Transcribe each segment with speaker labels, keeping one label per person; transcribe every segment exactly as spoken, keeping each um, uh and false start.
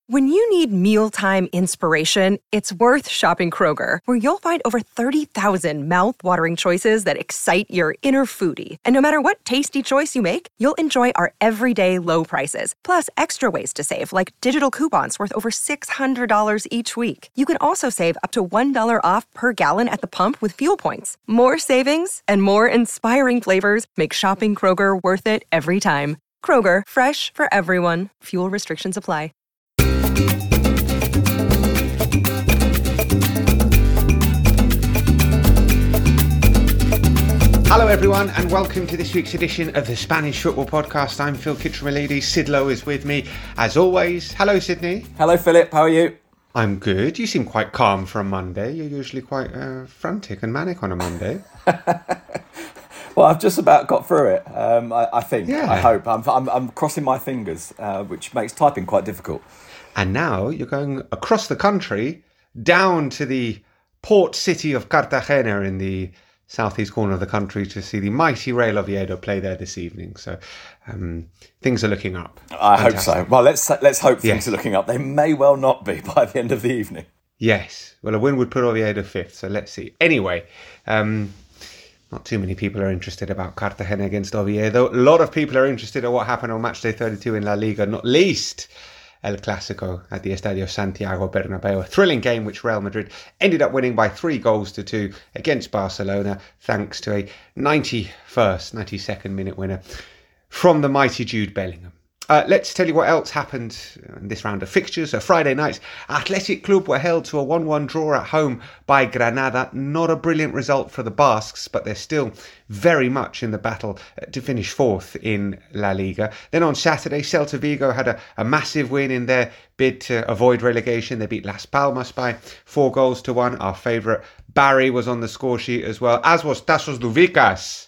Speaker 1: When you need mealtime inspiration, it's worth shopping Kroger, where you'll find over thirty thousand mouth-watering choices that excite your inner foodie. And no matter what tasty choice you make, you'll enjoy our everyday low prices, plus extra ways to save, like digital coupons worth over six hundred dollars each week. You can also save up to one dollar off per gallon at the pump with fuel points. More savings and more inspiring flavors make shopping Kroger worth it every time. Kroger, fresh for everyone. Fuel restrictions apply.
Speaker 2: Hello everyone and welcome to this week's edition of the Spanish Football Podcast. I'm Phil Kitchener-Milady. Sid Lowe is with me as always. Hello Sydney.
Speaker 3: Hello Philip, how are you?
Speaker 2: I'm good. You seem quite calm for a Monday. You're usually quite uh, frantic and manic on a Monday.
Speaker 3: Well, I've just about got through it, um, I, I think.
Speaker 2: Yeah.
Speaker 3: I hope. I'm, I'm, I'm crossing my fingers, uh, which makes typing quite difficult.
Speaker 2: And now you're going across the country, down to the port city of Cartagena in the southeast corner of the country to see the mighty Real Oviedo play there this evening. So um, things are looking up.
Speaker 3: I
Speaker 2: Fantastic.
Speaker 3: hope so. Well, let's let's hope things
Speaker 2: Yes.
Speaker 3: are looking up. They may well not be by the end of the evening.
Speaker 2: Yes. Well, a win would put Oviedo fifth, so let's see. Anyway, um, not too many people are interested about Cartagena against Oviedo. A lot of people are interested in what happened on matchday thirty-two in La Liga, not least El Clásico at the Estadio Santiago Bernabéu. A thrilling game which Real Madrid ended up winning by three goals to two against Barcelona, thanks to a ninety-first, ninety-second minute winner from the mighty Jude Bellingham. Uh, let's tell you what else happened in this round of fixtures. So Friday night, Athletic Club were held to a one one draw at home by Granada. Not a brilliant result for the Basques, but they're still very much in the battle to finish fourth in La Liga. Then on Saturday, Celta Vigo had a, a massive win in their bid to avoid relegation. They beat Las Palmas by four goals to one. Our favourite Barry was on the score sheet as well, as was Tasos Duvicas.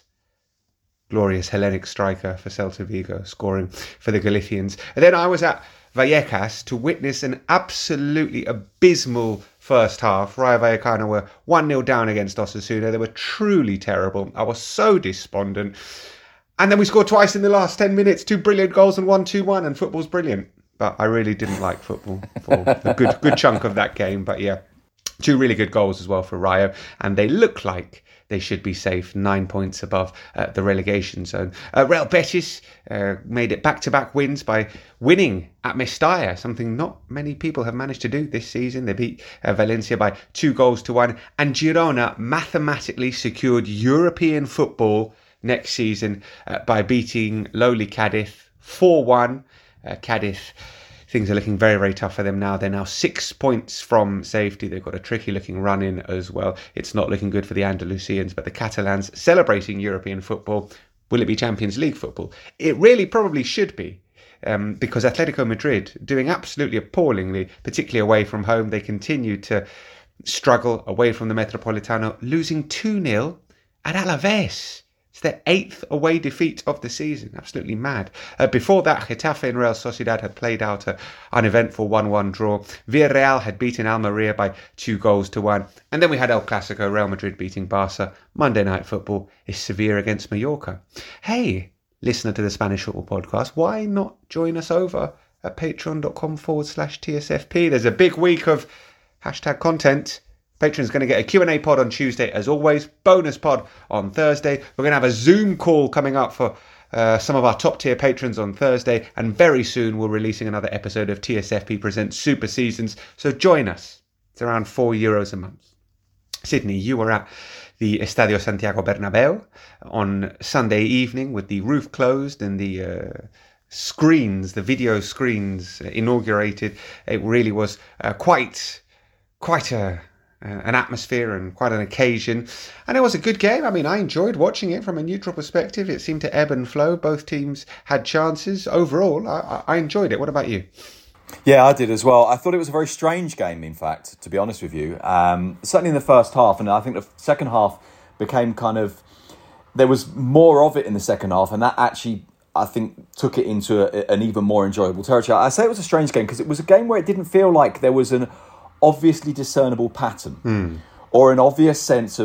Speaker 2: Glorious Hellenic striker for Celta Vigo, scoring for the Galicians. And then I was at Vallecas to witness an absolutely abysmal first half. Rayo Vallecano were one nil down against Osasuna. They were truly terrible. I was so despondent. And then we scored twice in the last ten minutes. Two brilliant goals and one two one, and football's brilliant. But I really didn't like football for a good, good chunk of that game. But yeah, two really good goals as well for Rayo. And they look like they should be safe, nine points above uh, the relegation zone. Uh, Real Betis uh, made it back-to-back wins by winning at Mestalla, something not many people have managed to do this season. They beat uh, Valencia by two goals to one. And Girona mathematically secured European football next season uh, by beating lowly Cadiz four one. Uh, Cadiz, things are looking very, very tough for them now. They're now six points from safety. They've got a tricky-looking run-in as well. It's not looking good for the Andalusians, but the Catalans celebrating European football. Will it be Champions League football? It really probably should be, um, because Atletico Madrid, doing absolutely appallingly, particularly away from home, they continue to struggle away from the Metropolitano, losing two nil at Alaves. It's their eighth away defeat of the season. Absolutely mad. Uh, before that, Getafe and Real Sociedad had played out an uneventful one one draw. Villarreal had beaten Almeria by two goals to one. And then we had El Clásico, Real Madrid beating Barca. Monday Night Football is Sevilla against Mallorca. Hey, listener to the Spanish Football Podcast, why not join us over at patreon.com forward slash TSFP? There's a big week of hashtag content. Patreon's going to get a Q and A pod on Tuesday, as always. Bonus pod on Thursday. We're going to have a Zoom call coming up for uh, some of our top-tier patrons on Thursday. And very soon, we're releasing another episode of T S F P Presents Super Seasons. So join us. It's around four euros a month. Sydney, you were at the Estadio Santiago Bernabéu on Sunday evening with the roof closed and the uh, screens, the video screens inaugurated. It really was uh, quite, quite a... Uh, an atmosphere and quite an occasion, and it was a good game. I mean, I enjoyed watching it from a neutral perspective. It seemed to ebb and flow. Both teams had chances. Overall, I, I enjoyed it. What about you?
Speaker 3: Yeah, I did as well. I thought it was a very strange game, in fact, to be honest with you. Um, certainly in the first half, and I think the second half became kind of... There was more of it in the second half, and that actually, I think, took it into a, an even more enjoyable territory. I say it was a strange game because it was a game where it didn't feel like there was an obviously discernible pattern mm. or an obvious sense of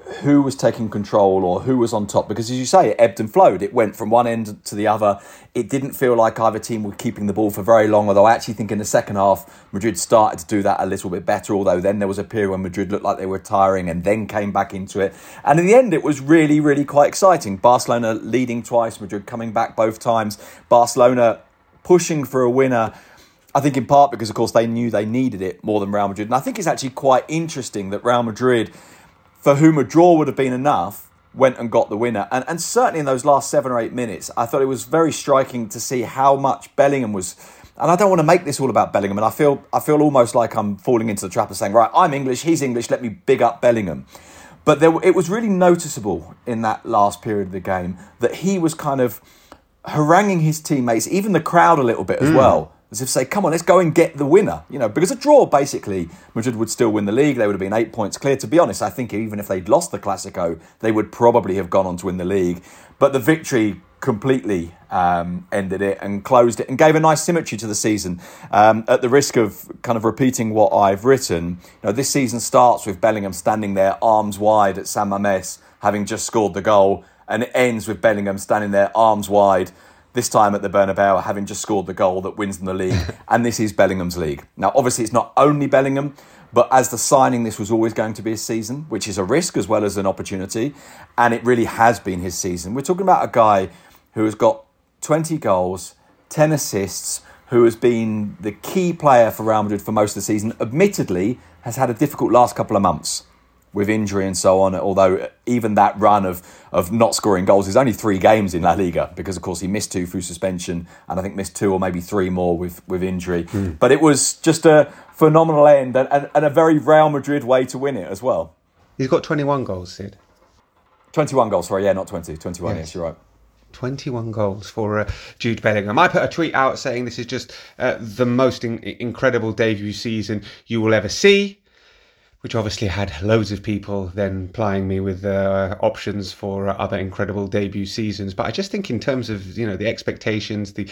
Speaker 3: who was taking control or who was on top, because as you say, it ebbed and flowed. It went from one end to the other. It didn't feel like either team were keeping the ball for very long, although I actually think in the second half, Madrid started to do that a little bit better, although then there was a period when Madrid looked like they were tiring and then came back into it. And in the end, it was really, really quite exciting. Barcelona leading twice, Madrid coming back both times. Barcelona pushing for a winner, I think in part because, of course, they knew they needed it more than Real Madrid. And I think it's actually quite interesting that Real Madrid, for whom a draw would have been enough, went and got the winner. And and certainly in those last seven or eight minutes, I thought it was very striking to see how much Bellingham was... And I don't want to make this all about Bellingham, and I feel I feel almost like I'm falling into the trap of saying, right, I'm English, he's English, let me big up Bellingham. But there, it was really noticeable in that last period of the game that he was kind of haranguing his teammates, even the crowd a little bit as mm. well, as if say, come on, let's go and get the winner. You know, because a draw, basically, Madrid would still win the league. They would have been eight points clear. To be honest, I think even if they'd lost the Clásico, they would probably have gone on to win the league. But the victory completely um, ended it and closed it and gave a nice symmetry to the season. Um, at the risk of kind of repeating what I've written, you know, this season starts with Bellingham standing there arms wide at San Mamés, having just scored the goal, and it ends with Bellingham standing there arms wide, this time at the Bernabeu, having just scored the goal that wins them the league. And this is Bellingham's league. Now, obviously, it's not only Bellingham, but as the signing, this was always going to be his season, which is a risk as well as an opportunity. And it really has been his season. We're talking about a guy who has got twenty goals, ten assists, who has been the key player for Real Madrid for most of the season. Admittedly, has had a difficult last couple of months with injury and so on, although even that run of, of not scoring goals is only three games in La Liga, because, of course, he missed two through suspension and I think missed two or maybe three more with, with injury. Mm. But it was just a phenomenal end and, and, and a very Real Madrid way to win it as well.
Speaker 2: He's got twenty-one goals, Sid.
Speaker 3: twenty-one goals, sorry, yeah, not twenty. twenty-one, yes, yes you're right.
Speaker 2: twenty-one goals for uh, Jude Bellingham. I put a tweet out saying this is just uh, the most in- incredible debut season you will ever see, which obviously had loads of people then plying me with uh, options for uh, other incredible debut seasons. But I just think in terms of, you know, the expectations, the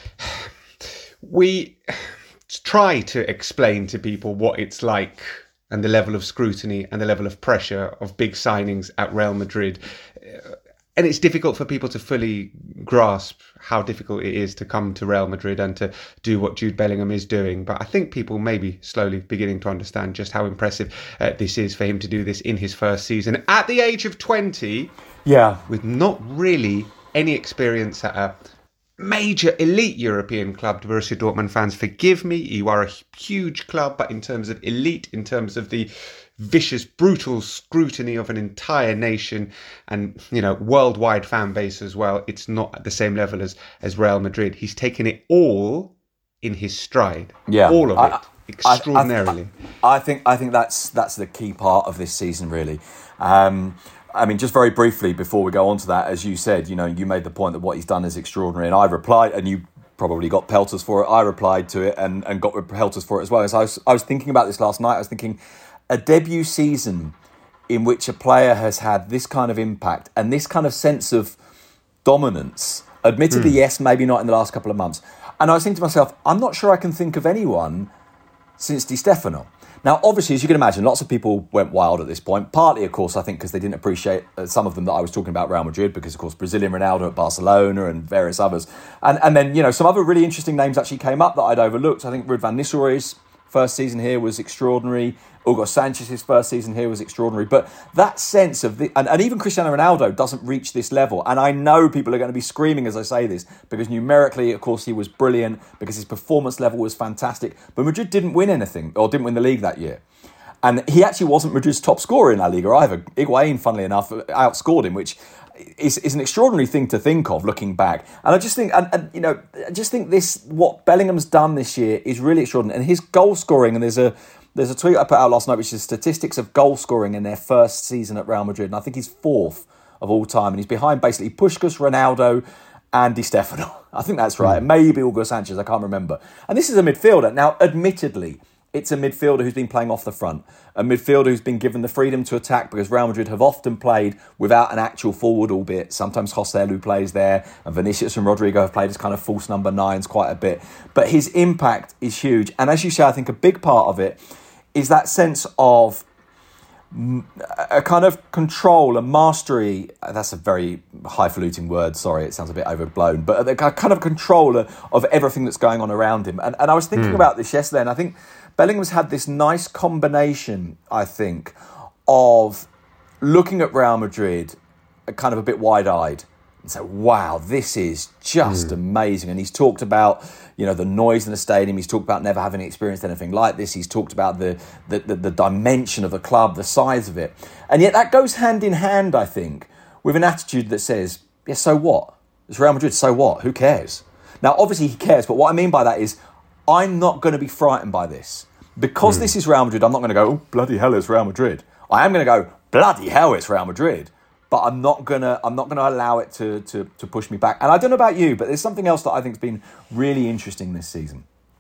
Speaker 2: we try to explain to people what it's like and the level of scrutiny and the level of pressure of big signings at Real Madrid. And it's difficult for people to fully grasp how difficult it is to come to Real Madrid and to do what Jude Bellingham is doing. But I think people may be slowly beginning to understand just how impressive uh, this is for him to do this in his first season at the age of twenty.
Speaker 3: Yeah.
Speaker 2: With not really any experience at a major elite European club. Borussia Dortmund fans, forgive me, you are a huge club, but in terms of elite, in terms of the vicious, brutal scrutiny of an entire nation and, you know, worldwide fan base as well, it's not at the same level as, as Real Madrid. He's taken it all in his stride.
Speaker 3: Yeah.
Speaker 2: All of it.
Speaker 3: I,
Speaker 2: extraordinarily.
Speaker 3: I, I, I think I think that's that's the key part of this season, really. Um, I mean, just very briefly before we go on to that, as you said, you know, you made the point that what he's done is extraordinary, and I replied, and you probably got pelters for it. I replied to it and, and got pelters for it as well. As I was, I was thinking about this last night. I was thinking, a debut season in which a player has had this kind of impact and this kind of sense of dominance. Admittedly, mm. yes, maybe not in the last couple of months. And I was thinking to myself, I'm not sure I can think of anyone since Di Stefano. Now, obviously, as you can imagine, lots of people went wild at this point. Partly, of course, I think because they didn't appreciate uh, some of them that I was talking about Real Madrid, because, of course, Brazilian Ronaldo at Barcelona and various others. And and then, you know, some other really interesting names actually came up that I'd overlooked. I think Ruud van Nistelrooy's first season here was extraordinary. Hugo Sanchez's first season here was extraordinary. But that sense of the... And, and even Cristiano Ronaldo doesn't reach this level. And I know people are going to be screaming as I say this, because numerically, of course, he was brilliant, because his performance level was fantastic. But Madrid didn't win anything, or didn't win the league that year. And he actually wasn't Madrid's top scorer in La Liga either. Higuain, funnily enough, outscored him, which is, is an extraordinary thing to think of looking back. And I just think, and, and you know, I just think this, what Bellingham's done this year is really extraordinary. And his goal scoring, and there's a there's a tweet I put out last night, which is statistics of goal scoring in their first season at Real Madrid. And I think he's fourth of all time. And he's behind basically Puskás, Ronaldo, and Di Stefano. I think that's right. Mm. Maybe Hugo Sanchez, I can't remember. And this is a midfielder. Now, admittedly, it's a midfielder who's been playing off the front, a midfielder who's been given the freedom to attack, because Real Madrid have often played without an actual forward, albeit sometimes Joselu plays there, and Vinicius and Rodrigo have played as kind of false number nines quite a bit. But his impact is huge. And as you say, I think a big part of it is that sense of a kind of control, a mastery. That's a very highfalutin word. Sorry, it sounds a bit overblown, but a kind of control of everything that's going on around him. And, and I was thinking mm. about this yesterday, and I think Bellingham's had this nice combination, I think, of looking at Real Madrid kind of a bit wide-eyed and say, wow, this is just mm. amazing. And he's talked about, you know, the noise in the stadium. He's talked about never having experienced anything like this. He's talked about the, the, the, the dimension of the club, the size of it. And yet that goes hand in hand, I think, with an attitude that says, yeah, so what? It's Real Madrid, so what? Who cares? Now, obviously he cares, but what I mean by that is I'm not going to be frightened by this. Because mm. this is Real Madrid, I'm not going to go, oh, bloody hell, it's Real Madrid. I am going to go, bloody hell, it's Real Madrid. But I'm not gonna I'm not gonna allow it to, to to push me back. And I don't know about you, but there's something else that I think has been really interesting this season.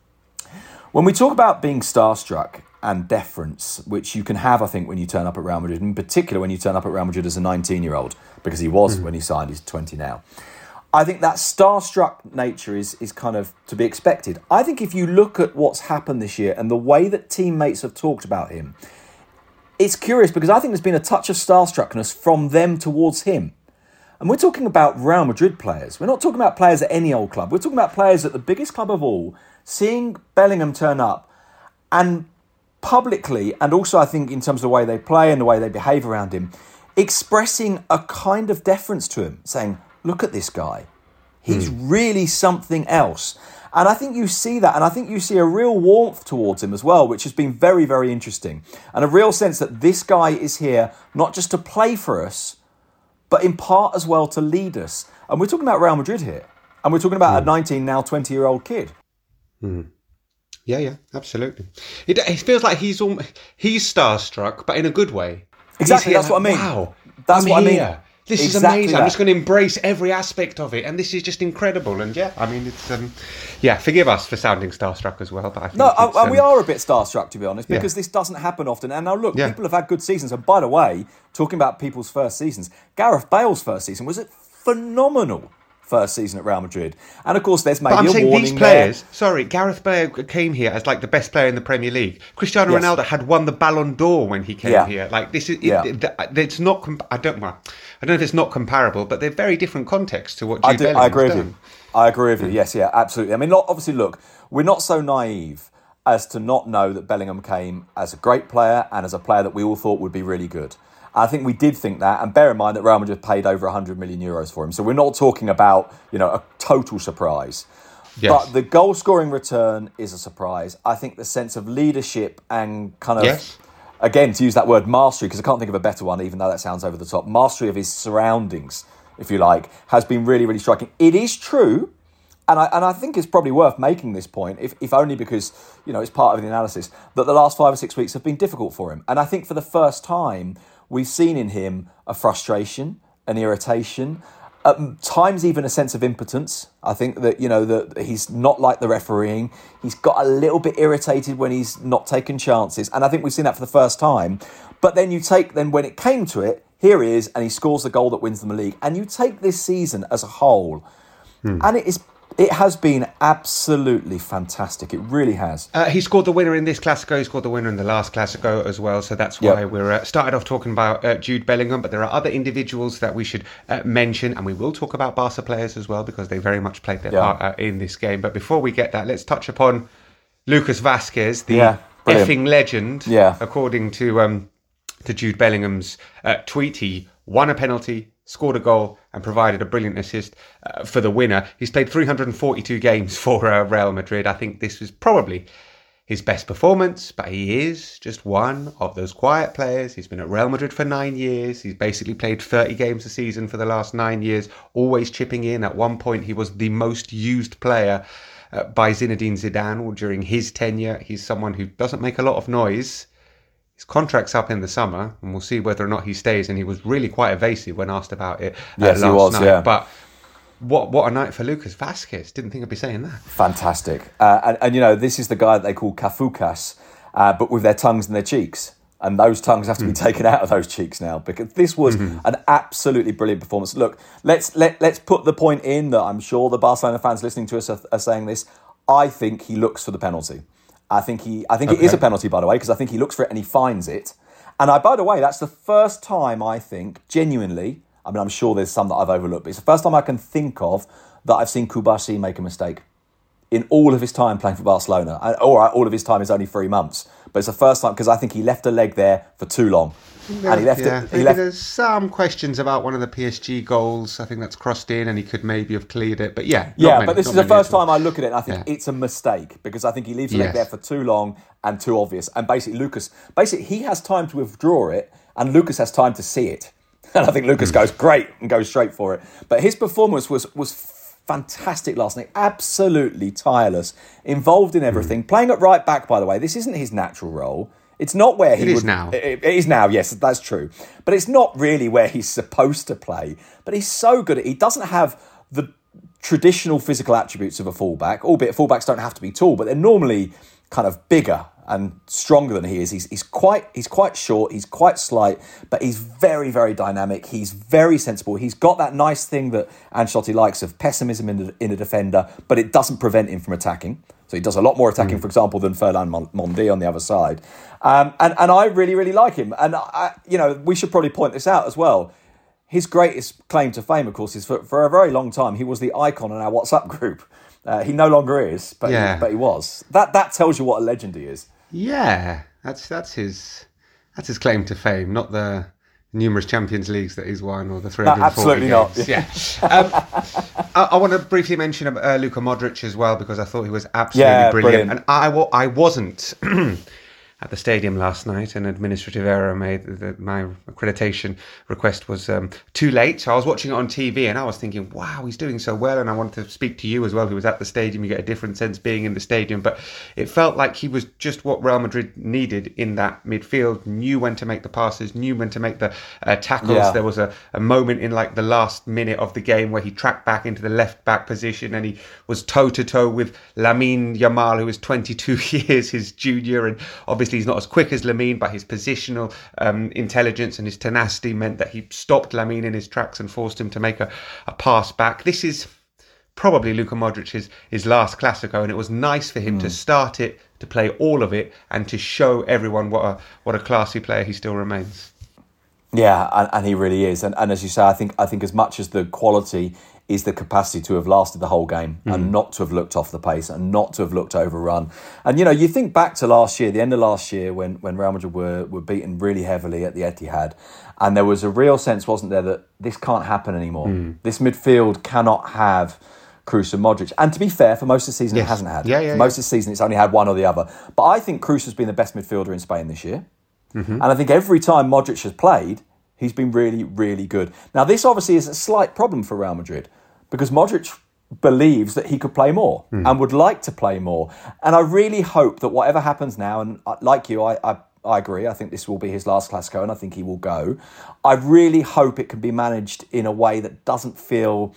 Speaker 3: When we talk about being starstruck and deference, which you can have, I think, when you turn up at Real Madrid, in particular when you turn up at Real Madrid as a nineteen-year-old, because he was mm. when he signed, he's twenty now. I think that starstruck nature is is kind of to be expected. I think if you look at what's happened this year and the way that teammates have talked about him, it's curious because I think there's been a touch of starstruckness from them towards him. And we're talking about Real Madrid players. We're not talking about players at any old club. We're talking about players at the biggest club of all, seeing Bellingham turn up and publicly, and also I think in terms of the way they play and the way they behave around him, expressing a kind of deference to him, saying, look at this guy. He's mm. really something else. And I think you see that, and I think you see a real warmth towards him as well, which has been very, very interesting. And a real sense that this guy is here not just to play for us, but in part as well to lead us. And we're talking about Real Madrid here. And we're talking about mm. a nineteen, now twenty-year-old kid.
Speaker 2: Mm. Yeah, yeah, absolutely. It, it feels like he's all, he's starstruck, but in a good way.
Speaker 3: Exactly, that's
Speaker 2: like,
Speaker 3: what I mean.
Speaker 2: Wow,
Speaker 3: that's
Speaker 2: I'm
Speaker 3: what
Speaker 2: here.
Speaker 3: I mean.
Speaker 2: This
Speaker 3: exactly
Speaker 2: is amazing.
Speaker 3: that.
Speaker 2: I'm just going to embrace every aspect of it, and this is just incredible. And yeah, I mean, it's um, yeah. Forgive us for sounding starstruck as well, but I think
Speaker 3: no,
Speaker 2: it's,
Speaker 3: and
Speaker 2: um,
Speaker 3: we are a bit starstruck, to be honest, because
Speaker 2: yeah.
Speaker 3: this doesn't happen often. And now look,
Speaker 2: yeah.
Speaker 3: people have had good seasons. And by the way, talking about people's first seasons, Gareth Bale's first season was a phenomenal first season at Real Madrid. And of course, there's maybe
Speaker 2: but I'm
Speaker 3: a
Speaker 2: saying
Speaker 3: warning
Speaker 2: these players.
Speaker 3: there.
Speaker 2: Sorry, Gareth Bale came here as like the best player in the Premier League. Cristiano
Speaker 3: Yes.
Speaker 2: Ronaldo had won the Ballon d'Or when he came
Speaker 3: Yeah.
Speaker 2: here. Like this is, it,
Speaker 3: Yeah.
Speaker 2: it, it's not. Comp- I don't. Well, I don't know if it's not comparable, but they're very different contexts to what Jude
Speaker 3: I, do,
Speaker 2: Bellingham's
Speaker 3: I agree with
Speaker 2: done.
Speaker 3: you. I agree with you. Yes, yeah, absolutely. I mean, not, obviously, look, we're not so naive as to not know that Bellingham came as a great player and as a player that we all thought would be really good. I think we did think that, and bear in mind that Real Madrid paid over one hundred million euros for him. So we're not talking about, you know, a total surprise.
Speaker 2: Yes.
Speaker 3: But the goal-scoring return is a surprise. I think the sense of leadership and kind of,
Speaker 2: Yes.
Speaker 3: again, to use that word mastery, because I can't think of a better one, even though that sounds over the top, mastery of his surroundings, if you like, has been really, really striking. It is true, and I and I think it's probably worth making this point, if, if only because, you know, it's part of the analysis, that the last five or six weeks have been difficult for him. And I think for the first time, we've seen in him a frustration, an irritation, at times even a sense of impotence. I think that, you know, that he's not like the refereeing. He's got a little bit irritated when he's not taken chances. And I think we've seen that for the first time. But then you take, then when it came to it, here he is, and he scores the goal that wins them the league. And you take this season as a whole, hmm. and it is it has been absolutely fantastic. It really has.
Speaker 2: Uh, he scored the winner in this Clasico. He scored the winner in the last Clasico as well. So that's why
Speaker 3: Yep.
Speaker 2: we're uh, started off talking about uh, Jude Bellingham. But there are other individuals that we should uh, mention. And we will talk about Barca players as well, because they very much played their
Speaker 3: Yeah.
Speaker 2: part uh, in this game. But before we get that, let's touch upon Lucas Vazquez, the
Speaker 3: Yeah, brilliant.
Speaker 2: effing legend.
Speaker 3: Yeah.
Speaker 2: According to, um, to Jude Bellingham's uh, tweet, he won a penalty, scored a goal, and provided a brilliant assist uh, for the winner. He's played three hundred forty-two games for uh, Real Madrid. I think this was probably his best performance, but he is just one of those quiet players. He's been at Real Madrid for nine years. He's basically played thirty games a season for the last nine years, always chipping in. At one point, he was the most used player uh, by Zinedine Zidane during his tenure. He's someone who doesn't make a lot of noise. His contract's up in the summer, and we'll see whether or not he stays. And he was really quite evasive when asked about it uh,
Speaker 3: Yes,
Speaker 2: last
Speaker 3: he was,
Speaker 2: night.
Speaker 3: yeah.
Speaker 2: But what what a night for Lucas Vazquez. Didn't think I'd be saying that.
Speaker 3: Fantastic. Uh, and, and, you know, this is the guy that they call Cafucas, uh, but with their tongues in their cheeks. And those tongues have to be
Speaker 2: Mm.
Speaker 3: taken out of those cheeks now, because this was
Speaker 2: Mm-hmm.
Speaker 3: an absolutely brilliant performance. Look, let's let, let's put the point in that I'm sure the Barcelona fans listening to us are, are saying this. I think he looks for the penalty. I think he. I think it is
Speaker 2: Okay.
Speaker 3: a penalty, by the way, because I think he looks for it and he finds it. And I, by the way, that's the first time I think, genuinely, I mean, I'm sure there's some that I've overlooked, but it's the first time I can think of that I've seen Kubasi make a mistake in all of his time playing for Barcelona. And, all right, all of his time is only three months, but it's the first time because I think he left a leg there for too long.
Speaker 2: Yeah,
Speaker 3: and he left
Speaker 2: yeah.
Speaker 3: it. He left.
Speaker 2: There's some questions about one of the P S G goals. I think that's crossed in, and he could maybe have cleared it. But yeah,
Speaker 3: yeah.
Speaker 2: many,
Speaker 3: but this is the first time I look at it, and I think yeah. it's a mistake because I think he leaves the leg
Speaker 2: yes.
Speaker 3: there for too long and too obvious. And basically, Lucas, basically, he has time to withdraw it, and Lucas has time to see it. And I think Lucas mm. goes great and goes straight for it. But his performance was was fantastic last night. Absolutely tireless, involved in everything. Mm. Playing at right back, by the way, this isn't his natural role. It's not where he
Speaker 2: it is
Speaker 3: would,
Speaker 2: now.
Speaker 3: It, it is now, yes, that's true. But it's not really where he's supposed to play. But he's so good at it. He doesn't have the traditional physical attributes of a fullback, albeit fullbacks don't have to be tall, but they're normally kind of bigger and stronger than he is. He's he's quite he's quite short, he's quite slight, but he's very, very dynamic. He's very sensible. He's got that nice thing that Ancelotti likes of pessimism in, the, in a defender, but it doesn't prevent him from attacking. So he does a lot more attacking, mm. for example, than Ferland Mendy on the other side. Um, and, and I really, really like him. And, I, you know, we should probably point this out as well. His greatest claim to fame, of course, is for, for a very long time, he was the icon in our WhatsApp group. Uh, he no longer is, but, yeah. he, but he was. That that tells you what a legend he is.
Speaker 2: Yeah, that's that's his that's his claim to fame, not the numerous Champions Leagues that he's won or the three hundred forty
Speaker 3: no,
Speaker 2: games.
Speaker 3: absolutely not.
Speaker 2: Yeah. um, I, I want to briefly mention uh, Luka Modric as well because I thought he was absolutely
Speaker 3: yeah,
Speaker 2: brilliant.
Speaker 3: brilliant.
Speaker 2: And I, I wasn't at the stadium last night. An administrative error made that my accreditation request was um, too late. So I was watching it on T V and I was thinking, wow, he's doing so well. And I wanted to speak to you as well, who was at the stadium. You get a different sense being in the stadium. But it felt like he was just what Real Madrid needed in that midfield, knew when to make the passes, knew when to make the uh, tackles. Yeah. There was a, a moment in like the last minute of the game where he tracked back into the left back position and he was toe to toe with Lamine Yamal, who is twenty-two years his junior, and obviously he's not as quick as Lamine, but his positional um, intelligence and his tenacity meant that he stopped Lamine in his tracks and forced him to make a, a pass back. This is probably Luka Modric's his last Clasico, and it was nice for him mm. to start it, to play all of it, and to show everyone what a what a classy player he still remains.
Speaker 3: Yeah, and, and he really is. And, and as you say, I think I think as much as the quality is the capacity to have lasted the whole game mm. and not to have looked off the pace and not to have looked overrun. And, you know, you think back to last year, the end of last year when, when Real Madrid were, were beaten really heavily at the Etihad, and there was a real sense, wasn't there, that this can't happen anymore. Mm. This midfield cannot have Kroos and Modric. And to be fair, for most of the season, yes. it hasn't had.
Speaker 2: Yeah, yeah,
Speaker 3: for most
Speaker 2: yeah.
Speaker 3: of the season, it's only had one or the other. But I think Kroos has been the best midfielder in Spain this year. Mm-hmm. And I think every time Modric has played, he's been really, really good. Now, this obviously is a slight problem for Real Madrid because Modric believes that he could play more mm. and would like to play more. And I really hope that whatever happens now, and like you, I, I, I agree, I think this will be his last Clasico and I think he will go. I really hope it can be managed in a way that doesn't feel...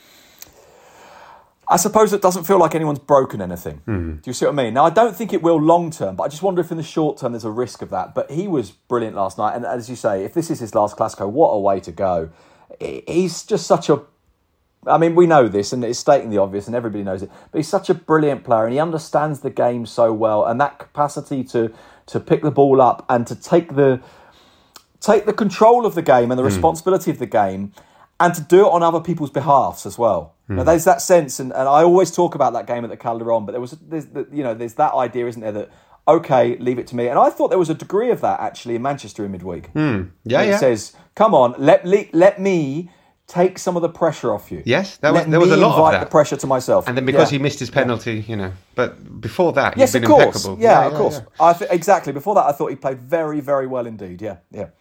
Speaker 3: I suppose it doesn't feel like anyone's broken anything. Mm. Do you see what I mean? Now, I don't think it will long term, but I just wonder if in the short term there's a risk of that. But he was brilliant last night. And as you say, if this is his last Clasico, what a way to go. He's just such a... I mean, we know this and it's stating the obvious and everybody knows it, but he's such a brilliant player and he understands the game so well, and that capacity to to pick the ball up and to take the take the control of the game and the mm. responsibility of the game and to do it on other people's behalfs as well. Mm. Now, there's that sense, and, and I always talk about that game at the Calderon, but there was there's the, you know there's that idea, isn't there, that okay, leave it to me. And I thought there was a degree of that actually in Manchester in midweek.
Speaker 2: Mm. Yeah,
Speaker 3: it
Speaker 2: yeah.
Speaker 3: says, come on, let let, let me take some of the pressure off you.
Speaker 2: Yes, that was,
Speaker 3: Let
Speaker 2: there was a lot
Speaker 3: invite
Speaker 2: of that.
Speaker 3: the pressure to myself.
Speaker 2: And then because
Speaker 3: yeah.
Speaker 2: he missed his penalty, yeah. you know, but before that, he's
Speaker 3: yes,
Speaker 2: been
Speaker 3: of course.
Speaker 2: impeccable.
Speaker 3: Yeah,
Speaker 2: yeah
Speaker 3: of
Speaker 2: yeah,
Speaker 3: course.
Speaker 2: Yeah.
Speaker 3: I th- exactly. Before that, I thought he played very, very well indeed. Yeah, yeah.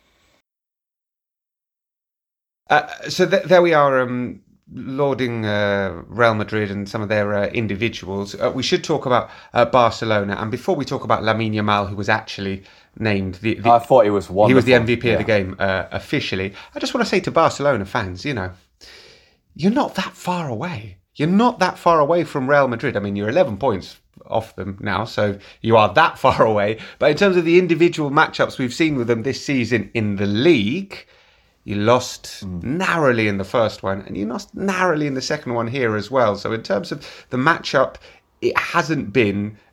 Speaker 2: Uh, so th- there we are, um, lauding uh, Real Madrid and some of their uh, individuals. Uh, we should talk about uh, Barcelona. And before we talk about Lamine Yamal, who was actually named the... the
Speaker 3: I thought he was wonderful.
Speaker 2: He was the M V P
Speaker 3: yeah.
Speaker 2: of the game uh, officially. I just want to say to Barcelona fans, you know, you're not that far away. You're not that far away from Real Madrid. I mean, you're eleven points off them now, so you are that far away. But in terms of the individual matchups we've seen with them this season in the league... You lost mm. narrowly in the first one, and you lost narrowly in the second one here as well. So in terms of the matchup, it hasn't been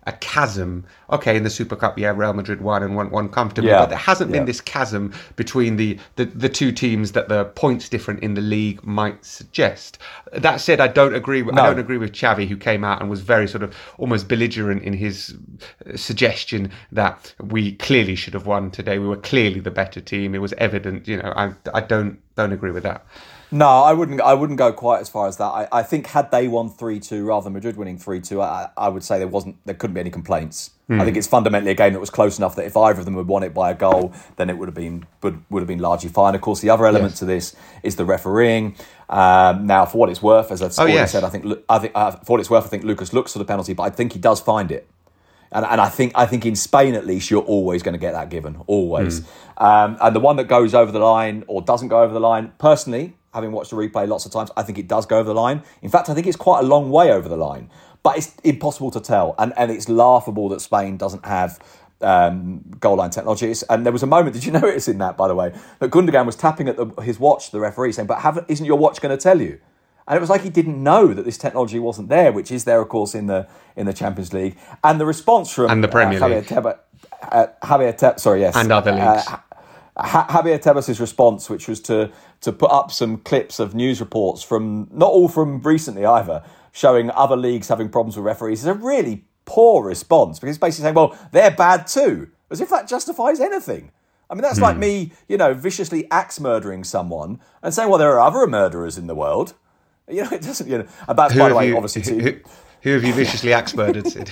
Speaker 2: a chasm. Okay, in the Super Cup, yeah, Real Madrid won and won, won comfortably,
Speaker 3: Yeah.
Speaker 2: but there hasn't
Speaker 3: Yeah.
Speaker 2: been this chasm between the, the, the two teams that the points different in the league might suggest. That said, I don't agree with,
Speaker 3: No.
Speaker 2: I don't agree with Xavi, who came out and was very sort of almost belligerent in his suggestion that we clearly should have won today. We were clearly the better team. It was evident. You know, I I don't don't agree with that.
Speaker 3: No, I wouldn't. I wouldn't go quite as far as that. I, I think had they won three two rather than Madrid winning three two, I, I would say there wasn't, there couldn't be any complaints.
Speaker 2: Mm.
Speaker 3: I think it's fundamentally a game that was close enough that if either of them had won it by a goal, then it would have been would, would have been largely fine. Of course, the other element
Speaker 2: Yes.
Speaker 3: to this is the refereeing. Um, now, for what it's worth, as I've
Speaker 2: Oh,
Speaker 3: already
Speaker 2: yes.
Speaker 3: said, I think I think uh, for what it's worth, I think Lucas looks for the penalty, but I think he does find it. And, and I think I think in Spain at least you're always going to get that given, always.
Speaker 2: Mm.
Speaker 3: Um, and the one that goes over the line or doesn't go over the line, personally, having watched the replay lots of times, I think it does go over the line. In fact, I think it's quite a long way over the line, but it's impossible to tell. And and it's laughable that Spain doesn't have um, goal line technology. It's, and there was a moment, did you notice in that, by the way, that Gundogan was tapping at the, his watch, the referee, saying, but haven't, isn't your watch going to tell you? And it was like he didn't know that this technology wasn't there, which is there, of course, in the in the Champions League. And the response from
Speaker 2: And the Premier
Speaker 3: uh, Javier
Speaker 2: League.
Speaker 3: Tebas, uh, Javier Tebas, sorry, yes,
Speaker 2: And other leagues.
Speaker 3: Uh, Ha- Javier Tebas' response, which was to to put up some clips of news reports from, not all from recently either, showing other leagues having problems with referees, is a really poor response, because it's basically saying, well, they're bad too, as if that justifies anything. I mean, that's like me, you know, viciously axe murdering someone and saying, well, there are other murderers in the world. You know, it doesn't, you know, and that's,
Speaker 2: Who
Speaker 3: by the
Speaker 2: have
Speaker 3: way,
Speaker 2: you,
Speaker 3: obviously,
Speaker 2: who,
Speaker 3: too.
Speaker 2: who, who have you viciously axe murdered, Sid?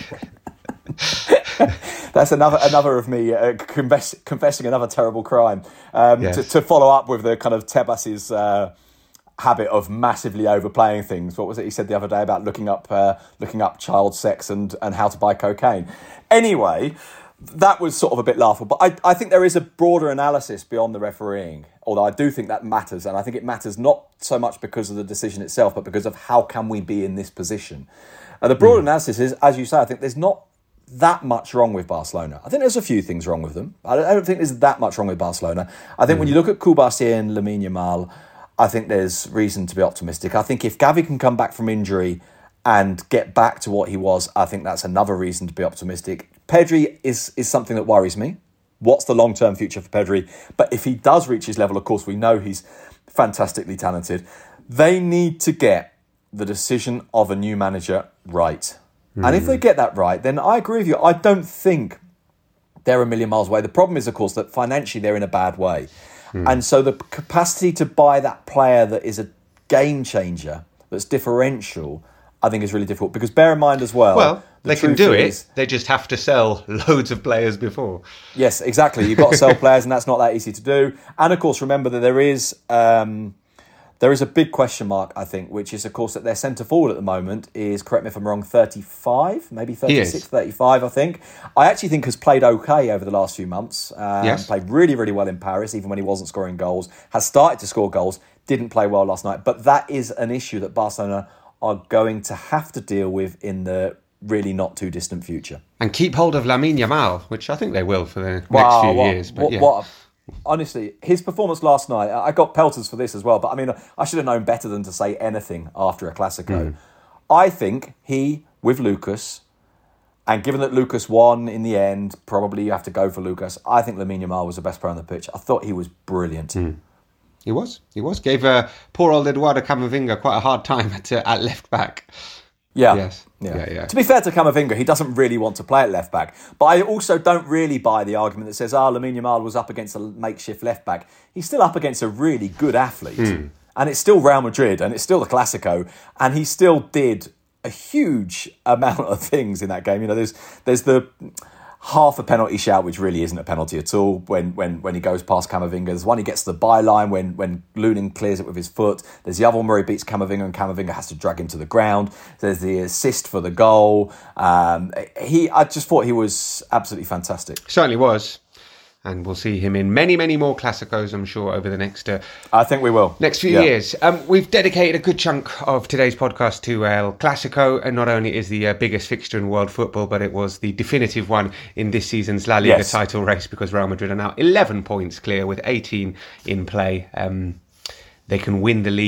Speaker 3: That's another another of me uh, confess, confessing another terrible crime. Um,
Speaker 2: Yes.
Speaker 3: to, to follow up with the kind of Tebas's uh, habit of massively overplaying things. What was it he said the other day about looking up uh, looking up child sex and, and how to buy cocaine? Anyway, that was sort of a bit laughable. But I, I think there is a broader analysis beyond the refereeing, although I do think that matters. And I think it matters not so much because of the decision itself, but because of how can we be in this position. And the broader mm. analysis is, as you say, I think there's not that much wrong with Barcelona. I think there's a few things wrong with them. I don't, I don't think there's that much wrong with Barcelona. I think mm. when you look at Cubarsí and Lamine Yamal, I think there's reason to be optimistic. I think if Gavi can come back from injury and get back to what he was, I think that's another reason to be optimistic. Pedri is is something that worries me. What's the long-term future for Pedri? But if he does reach his level, of course, we know he's fantastically talented. They need to get the decision of a new manager right. Mm. And if they get that right, then I agree with you. I don't think they're a million miles away. The problem is, of course, that financially they're in a bad way. Mm. And so the capacity to buy that player that is a game changer, that's differential, I think is really difficult. Because bear in mind as well...
Speaker 2: Well,
Speaker 3: the
Speaker 2: they can do it.
Speaker 3: Is,
Speaker 2: they just have to sell loads of players before.
Speaker 3: Yes, exactly. You've got to sell players, and that's not that easy to do. And of course, remember that there is um, there is a big question mark, I think, which is, of course, that their centre forward at the moment is, correct me if I'm wrong, thirty-five, maybe thirty-six, thirty-five, I think. I actually think has played okay over the last few months. Um,
Speaker 2: yes.
Speaker 3: Played really, really well in Paris, even when he wasn't scoring goals. Has started to score goals. Didn't play well last night. But that is an issue that Barcelona are going to have to deal with in the really not too distant future.
Speaker 2: And keep hold of Lamine Yamal, which I think they will for the
Speaker 3: wow,
Speaker 2: next few
Speaker 3: what,
Speaker 2: years. But
Speaker 3: what,
Speaker 2: yeah.
Speaker 3: what, honestly, his performance last night, I got pelters for this as well, but I mean, I should have known better than to say anything after a Clasico. Mm. I think he, with Lucas, and given that Lucas won in the end, probably you have to go for Lucas. I think Lamine Yamal was the best player on the pitch. I thought he was brilliant.
Speaker 2: Mm. He was. He was. Gave uh, poor old Eduardo Camavinga quite a hard time at, uh, at left back.
Speaker 3: Yeah.
Speaker 2: Yes.
Speaker 3: Yeah.
Speaker 2: Yeah, yeah.
Speaker 3: To be fair to Camavinga, he doesn't really want to play at left back. But I also don't really buy the argument that says, ah, oh, Lamine Yamal was up against a makeshift left back. He's still up against a really good athlete. Mm. And it's still Real Madrid, and it's still the Clasico, and he still did a huge amount of things in that game. You know, there's there's the half a penalty shout, which really isn't a penalty at all, when when when he goes past Camavinga. There's one he gets to the byline when when Lunin clears it with his foot. There's the other one where he beats Camavinga and Camavinga has to drag him to the ground. There's the assist for the goal. Um, he, I just thought he was absolutely fantastic.
Speaker 2: Certainly was. And we'll see him in many, many more Clásicos, I'm sure, over the next uh,
Speaker 3: I think we will.
Speaker 2: Next few
Speaker 3: yeah.
Speaker 2: years. Um, we've dedicated a good chunk of today's podcast to El Clásico, and not only is the uh, biggest fixture in world football, but it was the definitive one in this season's La Liga
Speaker 3: yes.
Speaker 2: title race, because Real Madrid are now eleven points clear with eighteen in play. Um, they can win the league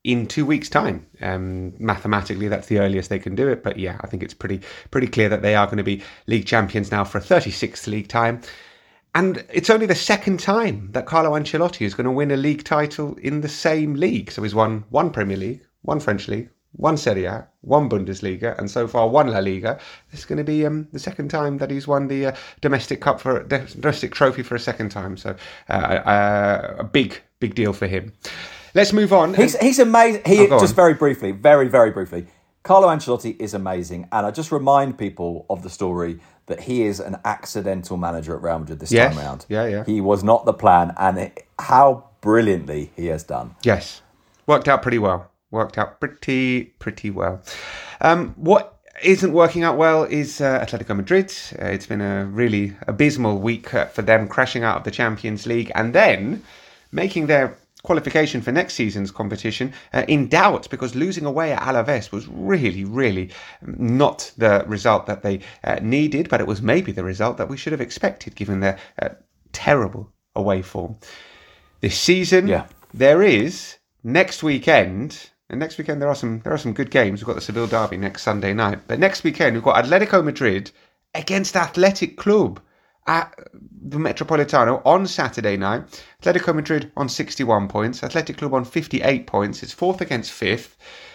Speaker 2: in two weeks' time. Um, mathematically, that's the earliest they can do it. But yeah, I think it's pretty pretty clear that they are going to be league champions now for a thirty-sixth league time. And it's only the second time that Carlo Ancelotti is going to win a league title in the same league. So he's won one Premier League, one French League, one Serie A, one Bundesliga, and so far one La Liga. It's going to be um, the second time that he's won the uh, domestic cup for domestic trophy for a second time. So uh, uh, a big, big deal for him. Let's move on.
Speaker 3: He's he's amazing. He
Speaker 2: oh,
Speaker 3: just
Speaker 2: on.
Speaker 3: very briefly, very very briefly. Carlo Ancelotti is amazing, and I just remind people of the story that he is an accidental manager at Real Madrid this
Speaker 2: yes.
Speaker 3: time round.
Speaker 2: Yeah, yeah.
Speaker 3: He was not the plan, and it, how brilliantly he has done.
Speaker 2: Yes, worked out pretty well. Worked out pretty, pretty well. Um, what isn't working out well is uh, Atletico Madrid. Uh, it's been a really abysmal week uh, for them, crashing out of the Champions League and then making their qualification for next season's competition uh, in doubt, because losing away at Alaves was really, really not the result that they uh, needed, but it was maybe the result that we should have expected given their uh, terrible away form. This season,
Speaker 3: yeah.
Speaker 2: there is next weekend... And next weekend there are some there are some good games. We've got the Seville derby next Sunday night. But next weekend we've got Atletico Madrid against Athletic Club at the Metropolitano on Saturday night. Atletico Madrid on sixty-one points. Athletic Club on fifty-eight points. It's fourth against fifth.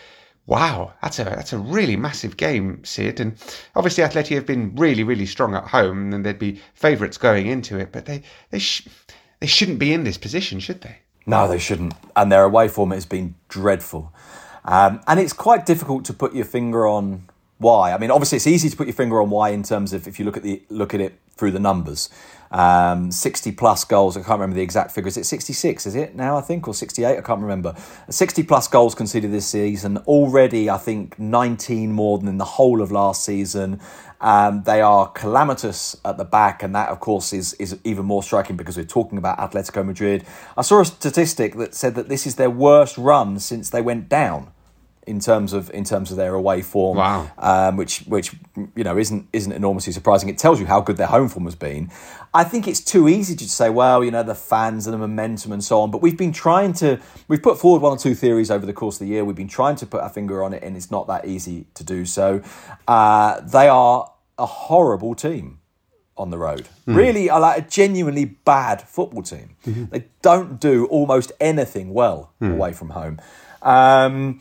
Speaker 2: Wow, that's a that's a really massive game, Sid. And obviously Atleti have been really, really strong at home, and they'd be favourites going into it. But they they sh- they shouldn't be in this position, should they?
Speaker 3: No, they shouldn't. And their away form has been dreadful. Um, and it's quite difficult to put your finger on why. I mean, obviously, it's easy to put your finger on why in terms of if you look at the look at it through the numbers. Um, sixty plus goals. I can't remember the exact figure. Is it sixty-six? Is it now, I think, or sixty-eight? I can't remember. sixty plus goals conceded this season. Already, I think, nineteen more than in the whole of last season. Um, they are calamitous at the back, and that, of course, is is even more striking because we're talking about Atletico Madrid. I saw a statistic that said that this is their worst run since they went down in terms of in terms of their away form.
Speaker 2: Wow.
Speaker 3: Um, which which you know isn't isn't enormously surprising. It tells you how good their home form has been. I think it's too easy to say, well, you know, the fans and the momentum and so on. But we've been trying to we've put forward one or two theories over the course of the year. We've been trying to put our finger on it, and it's not that easy to do so. Uh, they are a horrible team on the road. Mm. Really, I like a genuinely bad football team. Mm-hmm. They don't do almost anything well mm. away from home. Um,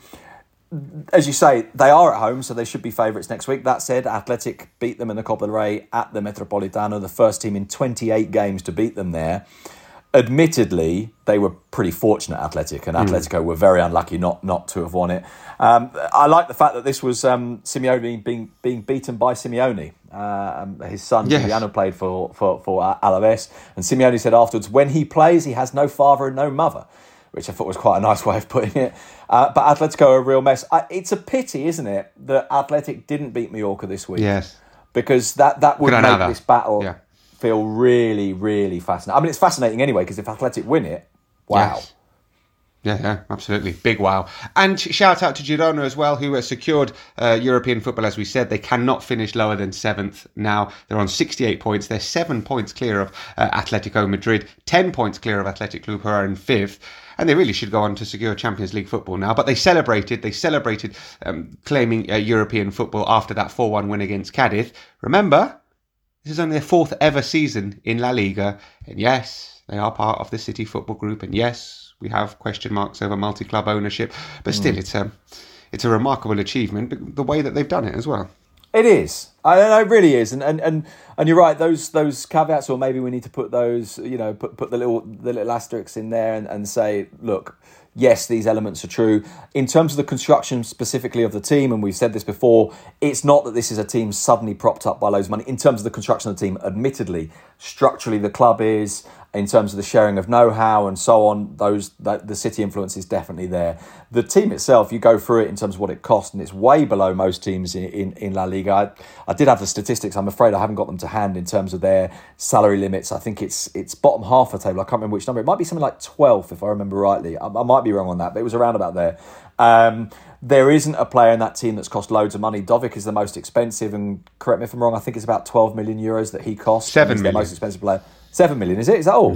Speaker 3: as you say, they are at home, so they should be favourites next week. That said, Athletic beat them in the Copa del Rey at the Metropolitano, the first team in twenty-eight games to beat them there. Admittedly, they were pretty fortunate, Athletic, and Atletico mm. were very unlucky not not to have won it. Um, I like the fact that this was um, Simeone being being beaten by Simeone. Uh, his son,
Speaker 2: yes.
Speaker 3: Giuliano, played for, for, for Alaves, and Simeone said afterwards, when he plays, he has no father and no mother, which I thought was quite a nice way of putting it. Uh, but Atletico are a real mess. I, it's a pity, isn't it, that Athletic didn't beat Mallorca this week?
Speaker 2: Yes.
Speaker 3: Because that, that would
Speaker 2: Granada.
Speaker 3: make this battle...
Speaker 2: Yeah.
Speaker 3: feel really, really fascinating. I mean, it's fascinating anyway, because if Athletic win it, wow.
Speaker 2: Yes. Yeah, yeah, absolutely. Big wow. And shout out to Girona as well, who has secured uh, European football, as we said. They cannot finish lower than seventh now. They're on sixty-eight points. They're seven points clear of uh, Atletico Madrid, ten points clear of Athletic Club, who are in fifth. And they really should go on to secure Champions League football now. But they celebrated. They celebrated um, claiming uh, European football after that four one win against Cadiz. Remember, this is only their fourth ever season in La Liga. And yes, they are part of the City Football Group. And yes, we have question marks over multi-club ownership. But still, mm. it's a it's a remarkable achievement, the way that they've done it as well.
Speaker 3: It is. I know it really is. And, and and and you're right, those those caveats, or maybe we need to put those, you know, put put the little the little asterisks in there and, and say, look, yes, these elements are true. In terms of the construction specifically of the team, and we've said this before, it's not that this is a team suddenly propped up by loads of money. In terms of the construction of the team, admittedly, structurally the club is, in terms of the sharing of know-how and so on, those that the City influence is definitely there. The team itself, you go through it in terms of what it cost, and it's way below most teams in, in, in La Liga. I, I did have the statistics. I'm afraid I haven't got them to hand in terms of their salary limits. I think it's it's bottom half of the table. I can't remember which number. It might be something like twelfth, if I remember rightly. I, I might be wrong on that, but it was around about there. Um, there isn't a player in that team that's cost loads of money. Dovic is the most expensive, and correct me if I'm wrong, I think it's about twelve million euros that he costs.
Speaker 2: Seven
Speaker 3: He's
Speaker 2: million.
Speaker 3: the most expensive player. Seven million, is it? Is that all?
Speaker 2: Yeah.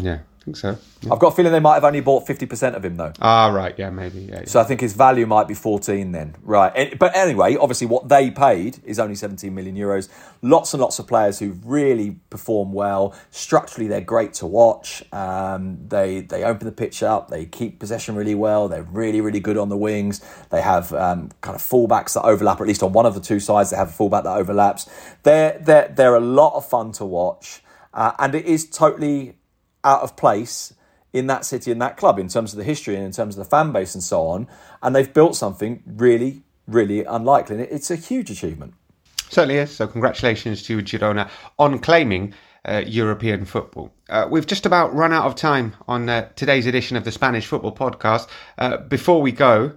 Speaker 2: think so. Yeah.
Speaker 3: I've got a feeling they might have only bought fifty percent of him, though.
Speaker 2: Ah, right. Yeah, maybe. Yeah, yeah.
Speaker 3: So I think his value might be fourteen then. Right. But anyway, obviously what they paid is only seventeen million euros. Lots and lots of players who really perform well. Structurally, they're great to watch. Um, they they open the pitch up. They keep possession really well. They're really, really good on the wings. They have um, kind of fullbacks that overlap, or at least on one of the two sides, they have a fullback that overlaps. They're, they're, they're a lot of fun to watch. Uh, and it is totally out of place in that city and that club in terms of the history and in terms of the fan base and so on. And they've built something really, really unlikely. And it's a huge achievement.
Speaker 2: Certainly is. So congratulations to Girona on claiming uh, European football. Uh, we've just about run out of time on uh, today's edition of the Spanish Football Podcast. Uh, before we go,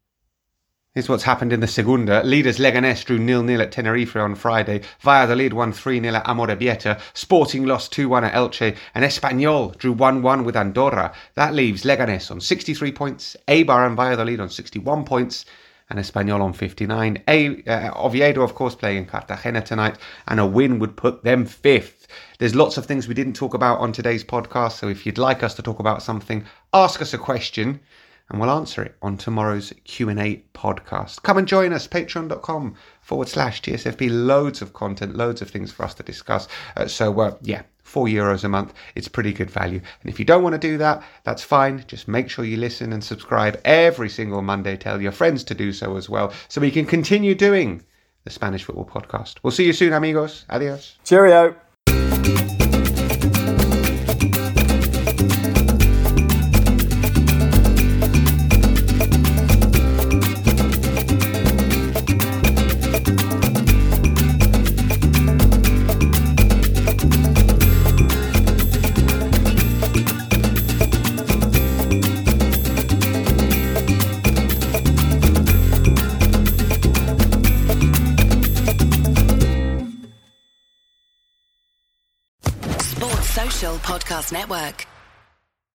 Speaker 2: here's what's happened in the Segunda. Leaders Leganés drew nil nil at Tenerife on Friday. Valladolid won three nil at Amorebieta. Sporting lost two one at Elche. And Espanyol drew one one with Andorra. That leaves Leganés on sixty-three points, Eibar and Valladolid on sixty-one points, and Espanyol on fifty-nine. A, uh, Oviedo, of course, playing in Cartagena tonight, and a win would put them fifth. There's lots of things we didn't talk about on today's podcast, so if you'd like us to talk about something, ask us a question, and we'll answer it on tomorrow's Q and A podcast. Come and join us, patreon.com forward slash TSFP. Loads of content, loads of things for us to discuss. Uh, so, uh, yeah, four euros a month. It's pretty good value. And if you don't want to do that, that's fine. Just make sure you listen and subscribe every single Monday. Tell your friends to do so as well, so we can continue doing the Spanish Football Podcast. We'll see you soon, amigos. Adios.
Speaker 3: Cheerio.
Speaker 4: Podcast Network.